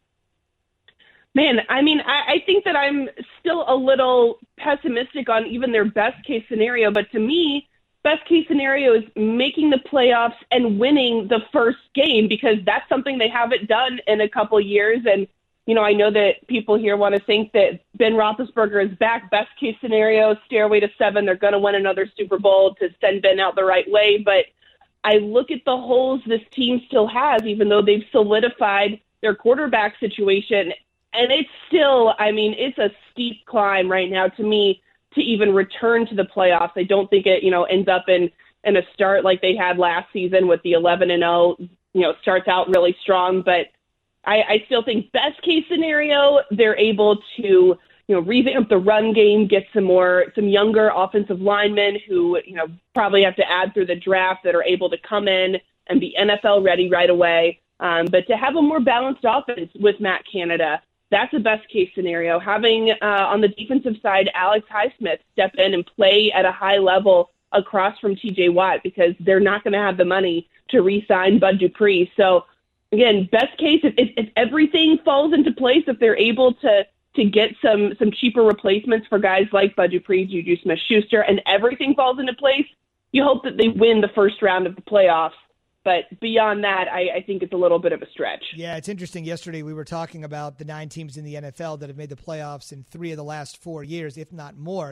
Man, I think that I'm still a little pessimistic on even their best case scenario, but to me, best case scenario is making the playoffs and winning the first game because that's something they haven't done in a couple years. And, I know that people here want to think that Ben Roethlisberger is back. Best case scenario, stairway to 7. They're going to win another Super Bowl to send Ben out the right way. But I look at the holes this team still has, even though they've solidified their quarterback situation. And it's still, it's a steep climb right now to me to even return to the playoffs. I don't think it, ends up in a start like they had last season with the 11-0, starts out really strong. But I still think best case scenario, they're able to, revamp the run game, get some younger offensive linemen who, probably have to add through the draft that are able to come in and be NFL ready right away. But to have a more balanced offense with Matt Canada, that's a best case scenario. Having on the defensive side, Alex Highsmith step in and play at a high level across from TJ Watt because they're not going to have the money to re-sign Bud Dupree. So again, best case, if everything falls into place, if they're able to get some cheaper replacements for guys like Bud Dupree, Juju Smith-Schuster, and everything falls into place, you hope that they win the first round of the playoffs. But beyond that, I think it's a little bit of a stretch. Yeah, it's interesting. Yesterday we were talking about the 9 teams in the NFL that have made the playoffs in 3 of the last 4 years, if not more.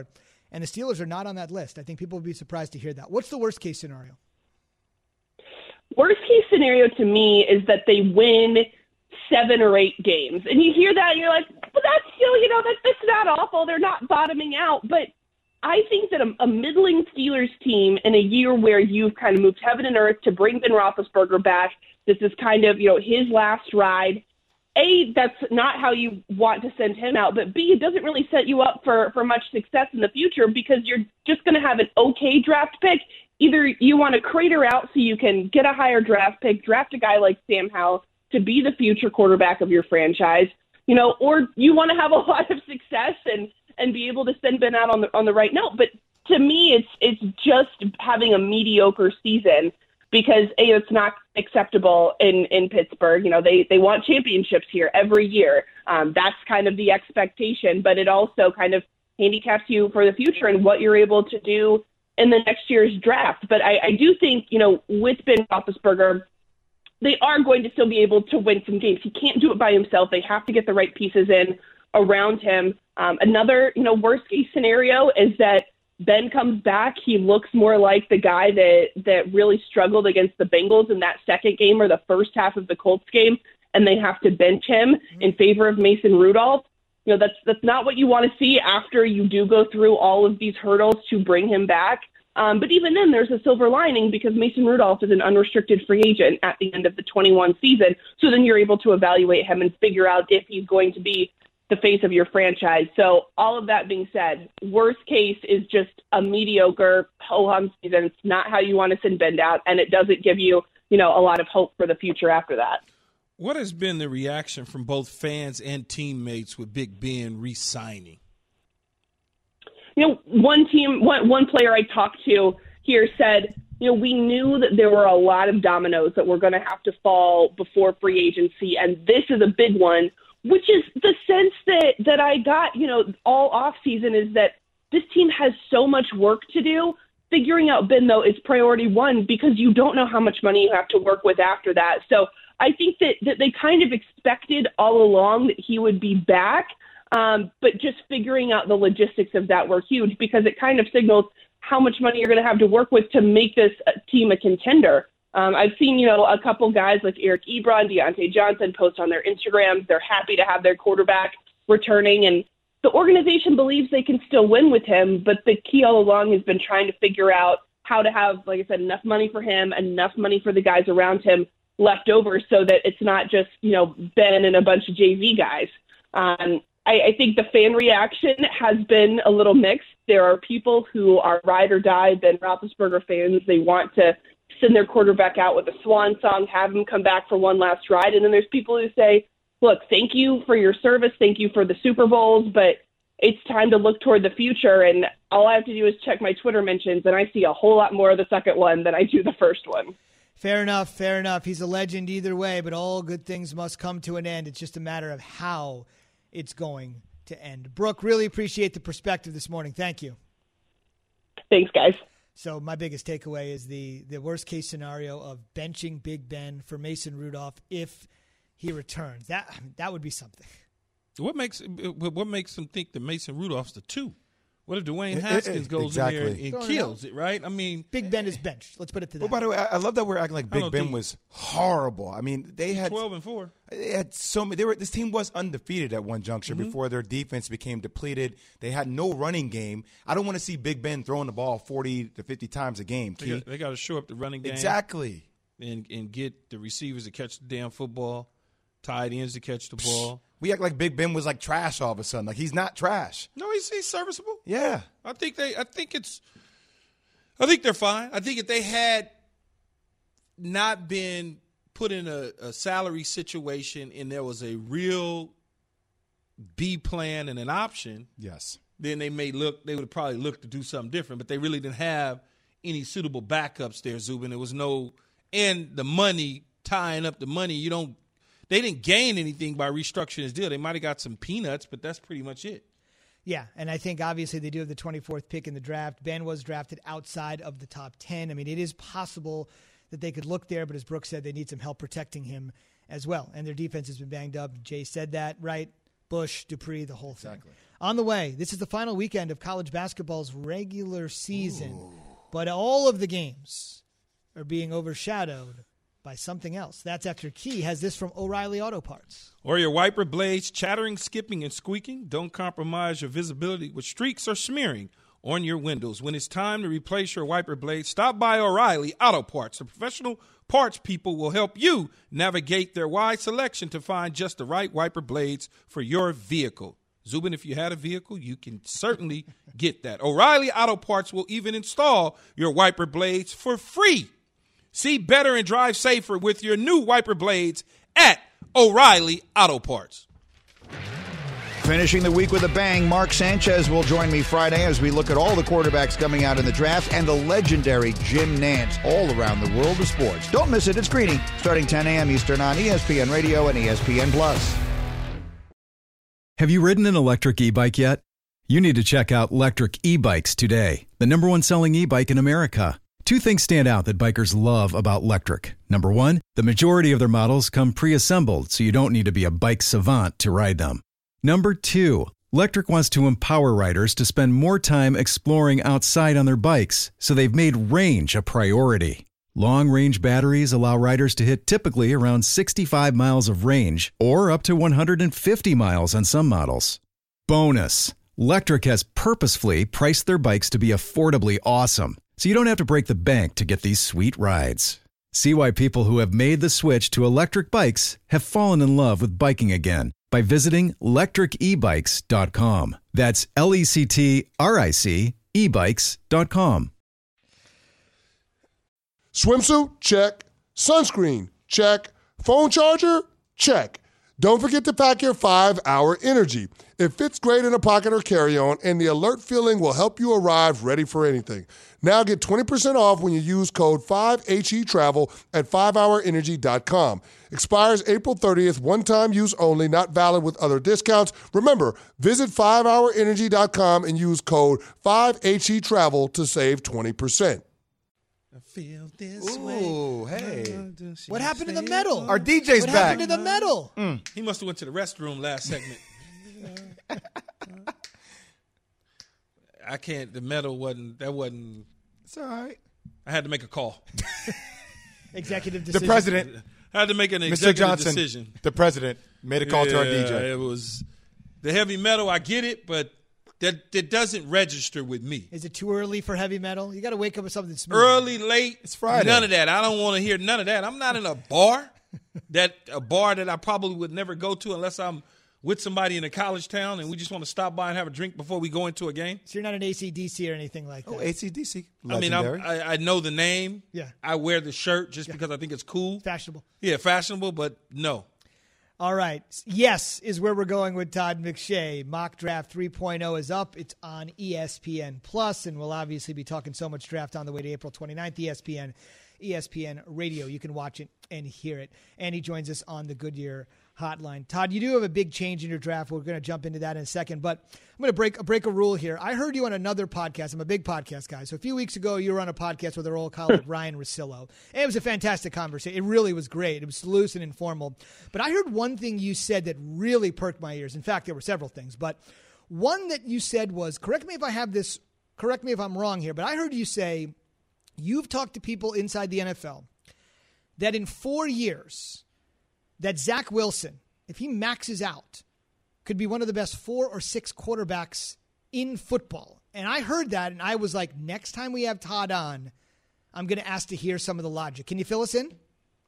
And the Steelers are not on that list. I think people would be surprised to hear that. What's the worst-case scenario? Worst-case scenario to me is that they win 7 or 8 games. And you hear that, and you're like, but that's still, that's not awful. They're not bottoming out. But I think that a middling Steelers team in a year where you've kind of moved heaven and earth to bring Ben Roethlisberger back, this is kind of, his last ride. A, that's not how you want to send him out. But B, it doesn't really set you up for much success in the future because you're just going to have an okay draft pick. Either you want to crater out so you can get a higher draft pick, draft a guy like Sam Howell to be the future quarterback of your franchise, or you want to have a lot of success and be able to send Ben out on the right note. But to me, it's just having a mediocre season because A, it's not acceptable in Pittsburgh. They want championships here every year. That's kind of the expectation, but it also kind of handicaps you for the future and what you're able to do in the next year's draft. But I do think, with Ben Roethlisberger, they are going to still be able to win some games. He can't do it by himself. They have to get the right pieces in around him. Another, worst case scenario is that Ben comes back. He looks more like the guy that really struggled against the Bengals in that second game or the first half of the Colts game, and they have to bench him in favor of Mason Rudolph. That's not what you want to see after you do go through all of these hurdles to bring him back. But even then, there's a silver lining because Mason Rudolph is an unrestricted free agent at the end of the 21 season. So then you're able to evaluate him and figure out if he's going to be the face of your franchise. So all of that being said, worst case is just a mediocre ho-hum season. It's not how you want to send Ben out, and it doesn't give you, a lot of hope for the future after that. What has been the reaction from both fans and teammates with Big Ben re-signing? One player I talked to here said, we knew that there were a lot of dominoes that were going to have to fall before free agency, and this is a big one, which is the sense that I got, all off season is that this team has so much work to do. Figuring out Ben, though, is priority one because you don't know how much money you have to work with after that. So I think that they kind of expected all along that he would be back, but just figuring out the logistics of that were huge because it kind of signals how much money you're going to have to work with to make this team a contender. I've seen, a couple guys like Eric Ebron, Deontay Johnson post on their Instagrams. They're happy to have their quarterback returning, and the organization believes they can still win with him, but the key all along has been trying to figure out how to have, like I said, enough money for him, enough money for the guys around him left over so that it's not just, Ben and a bunch of JV guys. I think the fan reaction has been a little mixed. There are people who are ride or die Ben Roethlisberger fans. They want to send their quarterback out with a swan song, have him come back for one last ride. And then there's people who say, look, thank you for your service. Thank you for the Super Bowls, but it's time to look toward the future. And all I have to do is check my Twitter mentions, and I see a whole lot more of the second one than I do the first one. Fair enough. He's a legend either way, but all good things must come to an end. It's just a matter of how it's going to end. Brooke, really appreciate the perspective this morning. Thank you. Thanks, guys. So my biggest takeaway is the worst-case scenario of benching Big Ben for Mason Rudolph if he returns. That would be something. What makes them think that Mason Rudolph's the 2? What if Dwayne Haskins goes in there and kills it, right? I mean, Big Ben is benched. Let's put it to that. Well, by the way, I love that we're acting like Big Ben was horrible. I mean, they had 12-4. They had so many. This team was undefeated at one juncture before their defense became depleted. They had no running game. I don't want to see Big Ben throwing the ball 40 to 50 times a game. They got to show up the running game exactly, and get the receivers to catch the damn football, tight ends to catch the ball. We act like Big Ben was like trash all of a sudden. Like he's not trash. No, he's serviceable. Yeah, I think they're fine. I think if they had not been put in a salary situation and there was a real B plan and an option, yes, then they would probably look to do something different. But they really didn't have any suitable backups there, Zubin. There was no, and the money, tying up the money, they didn't gain anything by restructuring his deal. They might have got some peanuts, but that's pretty much it. Yeah, and I think obviously they do have the 24th pick in the draft. Ben was drafted outside of the top 10. I mean, it is possible that they could look there, but as Brooks said, they need some help protecting him as well. And their defense has been banged up. Jay said that, right? Bush, Dupree, the whole thing. Exactly. On the way, this is the final weekend of college basketball's regular season, but all of the games are being overshadowed by something else. That's after Key has this from O'Reilly Auto Parts. Or your wiper blades chattering, skipping, and squeaking? Don't compromise your visibility with streaks or smearing on your windows. When it's time to replace your wiper blades, stop by O'Reilly Auto Parts. The professional parts people will help you navigate their wide selection to find just the right wiper blades for your vehicle. Zubin, if you had a vehicle, you can certainly get that. O'Reilly Auto Parts will even install your wiper blades for free. See better and drive safer with your new wiper blades at O'Reilly Auto Parts. Finishing the week with a bang, Mark Sanchez will join me Friday as we look at all the quarterbacks coming out in the draft and the legendary Jim Nantz all around the world of sports. Don't miss it. It's Greeny, starting 10 a.m. Eastern on ESPN Radio and ESPN+. Have you ridden an electric e-bike yet? You need to check out Lectric E-Bikes today, the #1 selling e-bike in America. Two things stand out that bikers love about Lectric. Number one, the majority of their models come pre-assembled, so you don't need to be a bike savant to ride them. Number two, Lectric wants to empower riders to spend more time exploring outside on their bikes, so they've made range a priority. Long-range batteries allow riders to hit typically around 65 miles of range, or up to 150 miles on some models. Bonus, Lectric has purposefully priced their bikes to be affordably awesome, so you don't have to break the bank to get these sweet rides. See why people who have made the switch to electric bikes have fallen in love with biking again by visiting lectricebikes.com. That's LECTRIC ebikes.com. Swimsuit? Check. Sunscreen? Check. Phone charger? Check. Don't forget to pack your 5-Hour Energy. It fits great in a pocket or carry-on, and the alert feeling will help you arrive ready for anything. Now get 20% off when you use code 5HETRAVEL at 5hourenergy.com. Expires April 30th, one-time use only, not valid with other discounts. Remember, visit 5hourenergy.com and use code 5HETRAVEL to save 20%. I feel this Ooh, way. hey. What happened to the medal? Our DJ's what back. happened to the medal? He must have went to the restroom last segment. I can't. The medal wasn't. It's all right. I had to make a call. Executive decision. The president, I had to make an Mr. executive Johnson, decision. the president, made a call to our DJ. It was the heavy metal. I get it, but that doesn't register with me. Is it too early for heavy metal? You got to wake up with something smooth. Early, late. It's Friday. None of that. I don't want to hear none of that. I'm not in a bar. that I probably would never go to unless I'm with somebody in a college town and we just want to stop by and have a drink before we go into a game. So you're not an AC/DC or anything like that? Oh, AC/DC. I mean, I know the name. Yeah. I wear the shirt just because I think it's cool. Fashionable. Yeah, fashionable, but no. All right. Yes is where we're going with Todd McShay. Mock Draft 3.0 is up. It's on ESPN Plus, and we'll obviously be talking so much draft on the way to April 29th, ESPN Radio. You can watch it and hear it. And he joins us on the Goodyear Hotline. Todd, you do have a big change in your draft. We're going to jump into that in a second, but I'm going to break a rule here. I heard you on another podcast. I'm a big podcast guy. So a few weeks ago, you were on a podcast with our old colleague, Ryan Russillo. And it was a fantastic conversation. It really was great. It was loose and informal. But I heard one thing you said that really perked my ears. In fact, there were several things. But one that you said was, correct me if I'm wrong here, but I heard you say you've talked to people inside the NFL that in 4 years – that Zach Wilson, if he maxes out, could be one of the best 4 or 6 quarterbacks in football. And I heard that, and I was like, next time we have Todd on, I'm going to ask to hear some of the logic. Can you fill us in?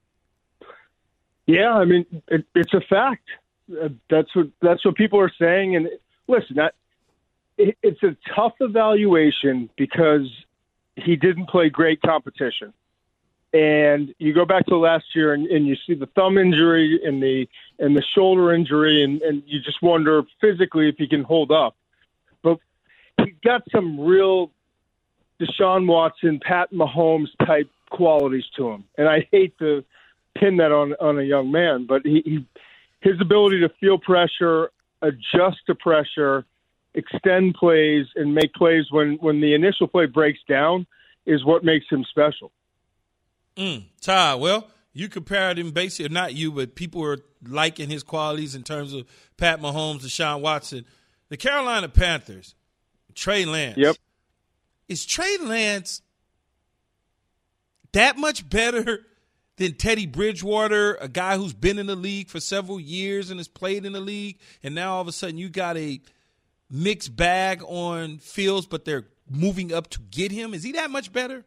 Yeah, I mean, it's a fact. That's what people are saying. And listen, it's a tough evaluation because he didn't play great competition. And you go back to last year and you see the thumb injury and the shoulder injury, and you just wonder physically if he can hold up. But he's got some real Deshaun Watson, Pat Mahomes type qualities to him. And I hate to pin that on a young man, but his ability to feel pressure, adjust to pressure, extend plays, and make plays when the initial play breaks down is what makes him special. Todd, well, You compared him basically, not you, but people were liking his qualities in terms of Pat Mahomes, Deshaun Watson. The Carolina Panthers, Trey Lance. Yep. Is Trey Lance that much better than Teddy Bridgewater, a guy who's been in the league for several years and has played in the league, and now all of a sudden you got a mixed bag on Fields, but they're moving up to get him? Is he that much better?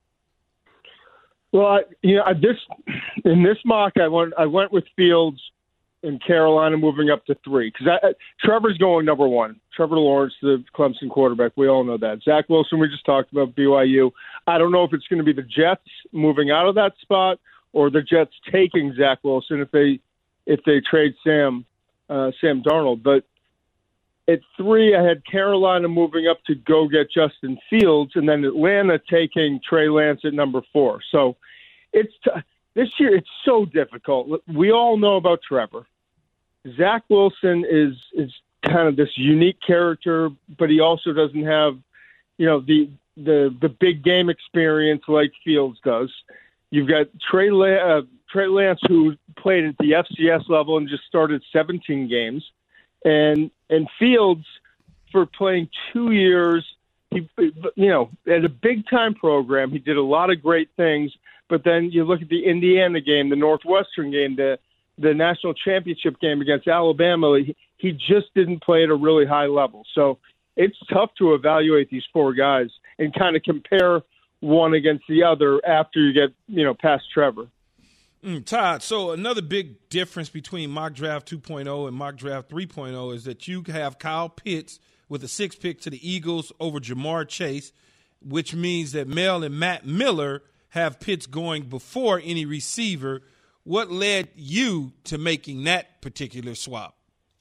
Well, in this mock, I went with Fields and Carolina moving up to 3 because Trevor's going number 1. Trevor Lawrence, the Clemson quarterback, we all know that. Zach Wilson, we just talked about, BYU. I don't know if it's going to be the Jets moving out of that spot or the Jets taking Zach Wilson if they trade Sam Darnold. But at 3, I had Carolina moving up to go get Justin Fields, and then Atlanta taking Trey Lance at number 4. So this year it's so difficult. We all know about Trevor. Zach Wilson is kind of this unique character, but he also doesn't have, the big game experience like Fields does. You've got Trey Lance, who played at the FCS level and just started 17 games. And Fields, for playing 2 years, he, at a big-time program, he did a lot of great things. But then you look at the Indiana game, the Northwestern game, the national championship game against Alabama, he just didn't play at a really high level. So it's tough to evaluate these 4 guys and kind of compare one against the other after you get, past Trevor. Todd, so another big difference between Mock Draft 2.0 and Mock Draft 3.0 is that you have Kyle Pitts with a 6th pick to the Eagles over Jamar Chase, which means that Mel and Matt Miller have Pitts going before any receiver. What led you to making that particular swap?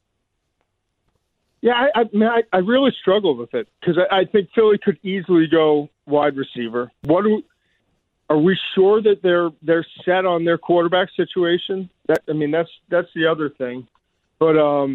Yeah, I really struggled with it because I think Philly could easily go wide receiver. Are we sure that they're set on their quarterback situation? That's the other thing. But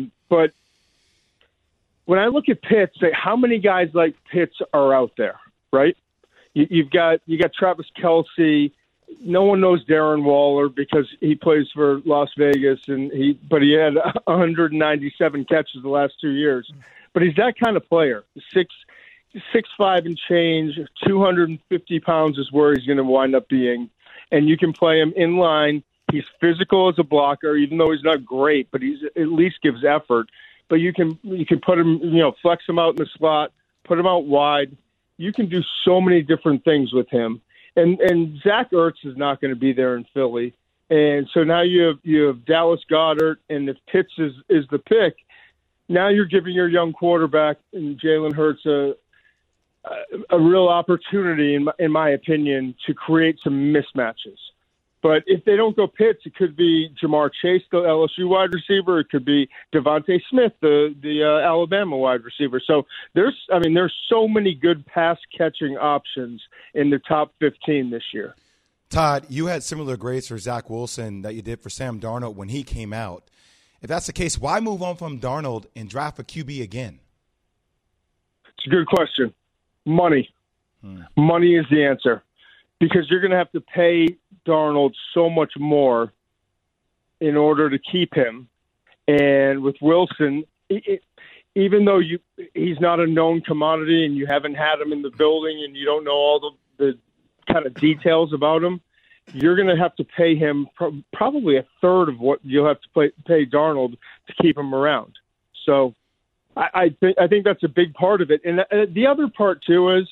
when I look at Pitts, how many guys like Pitts are out there, right? You got Travis Kelce. No one knows Darren Waller because he plays for Las Vegas, but he had 197 catches the last 2 years. But he's that kind of player. 6'5" and change, 250 pounds is where he's going to wind up being. And you can play him in line. He's physical as a blocker, even though he's not great, but he's at least gives effort. But you can put him, flex him out in the slot, put him out wide. You can do so many different things with him. And Zach Ertz is not going to be there in Philly. And so now you have Dallas Goedert, and if Pitts is the pick, now you're giving your young quarterback and Jalen Hurts a real opportunity, in my opinion, to create some mismatches. But if they don't go Pitts, it could be Jamar Chase, the LSU wide receiver. It could be Devontae Smith, the Alabama wide receiver. So there's so many good pass catching options in the top 15 this year. Todd, you had similar grades for Zach Wilson that you did for Sam Darnold when he came out. If that's the case, why move on from Darnold and draft a QB again? It's a good question. Money. Money is the answer. Because you're going to have to pay Darnold so much more in order to keep him. And with Wilson, even though he's not a known commodity and you haven't had him in the building and you don't know all the kind of details about him, you're going to have to pay him probably a third of what you'll have to pay Darnold to keep him around. So I think that's a big part of it. And the other part, too, is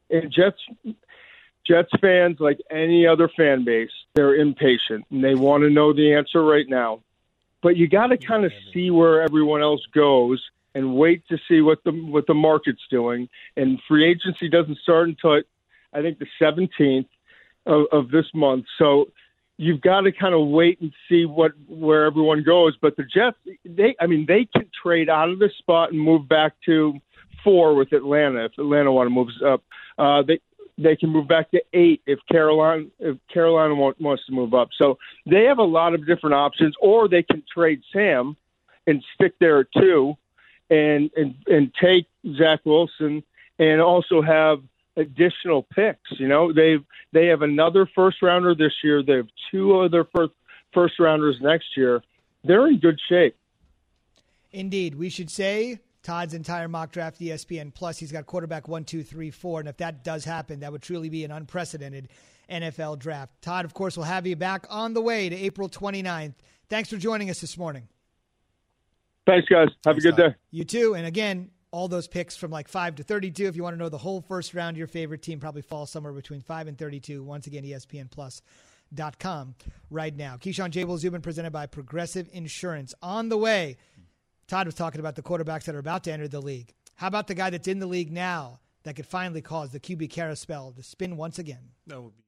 Jets fans, like any other fan base, they're impatient and they want to know the answer right now. But you got to kind of see where everyone else goes and wait to see what the market's doing. And free agency doesn't start until I think the 17th of this month. So you've got to kind of wait and see where everyone goes. But the Jets, they can trade out of this spot and move back to 4 with Atlanta if Atlanta wants to move up. They can move back to 8 if Carolina wants to move up. So they have a lot of different options, or they can trade Sam and stick there at 2 and take Zach Wilson and also have additional picks. You know, they have another first rounder this year. They have 2 other first rounders next year. They're in good shape. Indeed. We should say Todd's entire mock draft, ESPN Plus, he's got quarterback 1, 2, 3, 4. And if that does happen, that would truly be an unprecedented NFL draft. Todd, of course, will have you back on the way to April 29th. Thanks for joining us this morning. Thanks, guys. Have a good day. You too. And again, all those picks from like 5 to 32. If you want to know the whole first round, your favorite team probably falls somewhere between 5 and 32. Once again, ESPNPlus.com right now. Keyshawn, J. Will, Zubin, presented by Progressive Insurance. On the way, Todd was talking about the quarterbacks that are about to enter the league. How about the guy that's in the league now that could finally cause the QB carousel to spin once again? That would be